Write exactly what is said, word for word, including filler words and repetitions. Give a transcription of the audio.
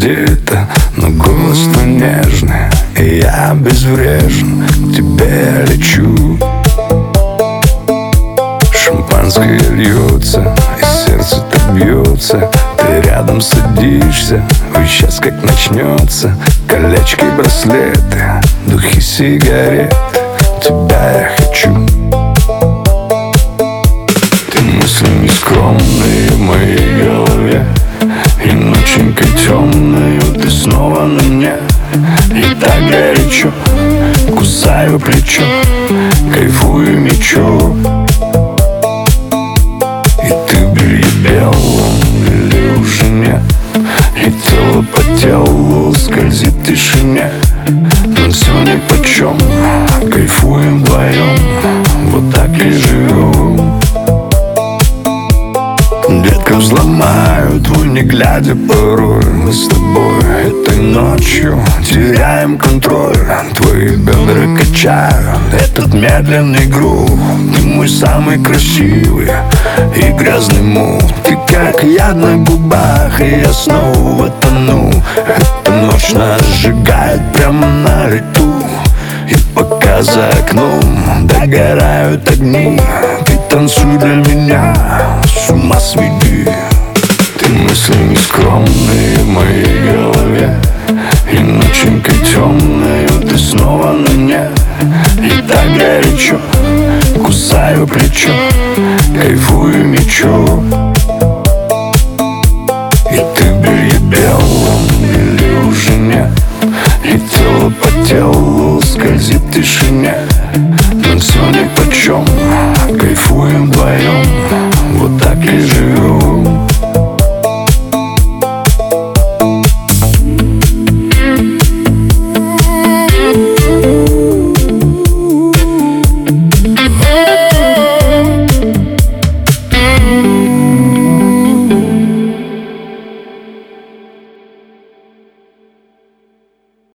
сердито, но голос твой нежный, и я безврежен, к тебе лечу. Шампанское льется, и сердце так бьется. Ты рядом садишься, ой, сейчас как начнется. Колечки, браслеты, духи, сигареты, тебя я хочу. Ты мысли нескромные в моей голове, и ноченькой темною ты снова на мне. И так горячо, кусаю плечо, кайфую, мечу. И ты в белье белом или уже нет, и тело по телу скользит в тишине. Но все нипочем, кайфуем вдвоем, вот так и живем. Детка, взломаю твой, не глядя порой. Мы с тобой этой ночью теряем контроль. Твои бедра качают этот медленный грув. Ты мой самый красивый и грязный мув. Ты как яд на губах, и я снова тону. Эта ночь нас сжигает прямо на лету. И пока за окном догорают огни, ты танцуй для меня, с ума сведи. Ты мысли нескромные в моей голове, и ноченькой темною ты снова на мне. И так горячо, кусаю плечо, кайфую, мечу. И ты в белье белом или уже нет, и тело по телу скользит в тишине. Но все нипочем, кайфуем вдвоем, вот так и живем.